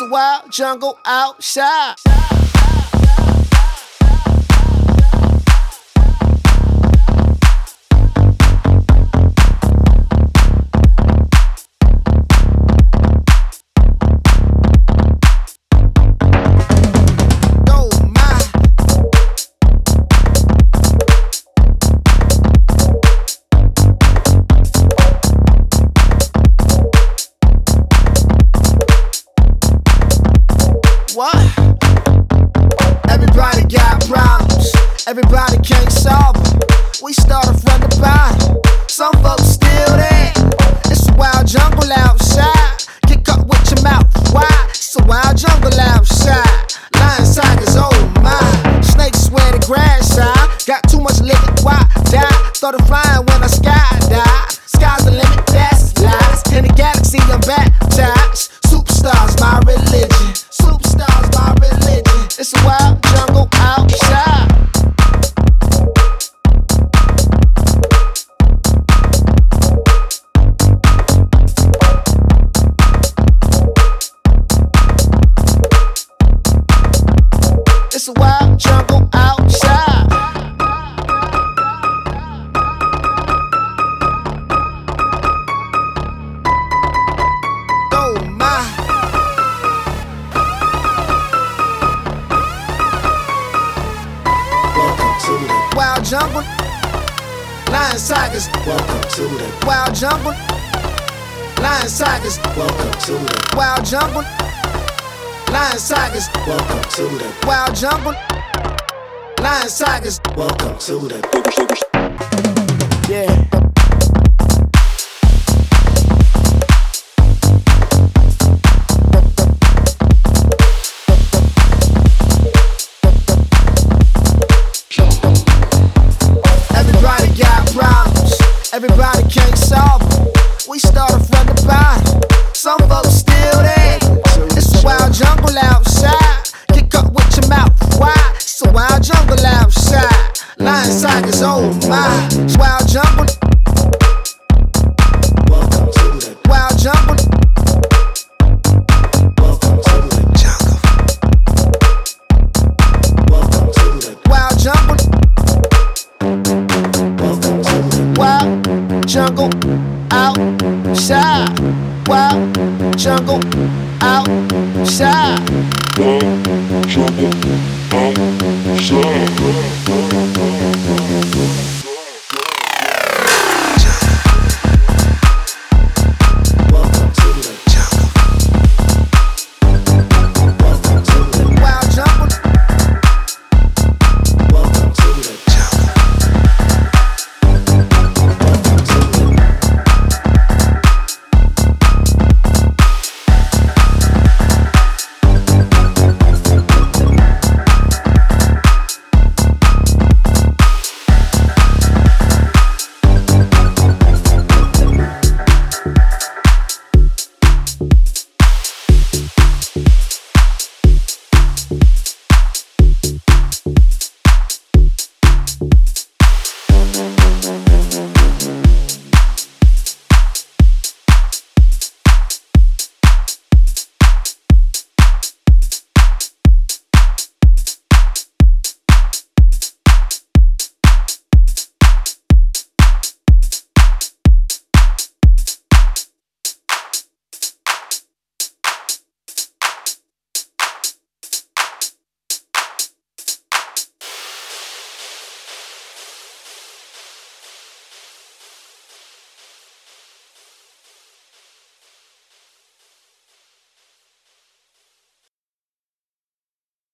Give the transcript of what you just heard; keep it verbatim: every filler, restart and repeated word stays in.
wild jungle outside. What? Everybody got problems, everybody can't solve them. We started from the bottom, some folks still there. It's a wild jungle outside. Get caught with your mouth wide. It's a wild jungle outside. Lion, tigers, oh my. Snakes swear the grass high. Got too much liquor, why die? Started flying when I skydive. Sky's the limit, that's lies. In the galaxy, I'm baptized. Superstars, my religion. Superstars, my religion. It's a wild jungle outside. It's a wild jungle outside. Oh my. Wild jungle, lion tigers. Welcome to the Wild jungle, lion tigers. Welcome to the Wild jungle, lion tigers. Welcome to the Wild jungle, lion tigers. Welcome to the Yeah. Everybody got problems, everybody can't solve them. We started from the bottom, some folks still there. It's a wild jungle outside. Get caught with your mouth wide. It's a wild jungle outside. Lion, tigers, oh my. It's wild jungle. Welcome to the Wild jungle. Welcome to the Jungle. Welcome to the Wild jungle. Welcome to the Wild jungle outside. Wild jungle outside. Wild jungle outside.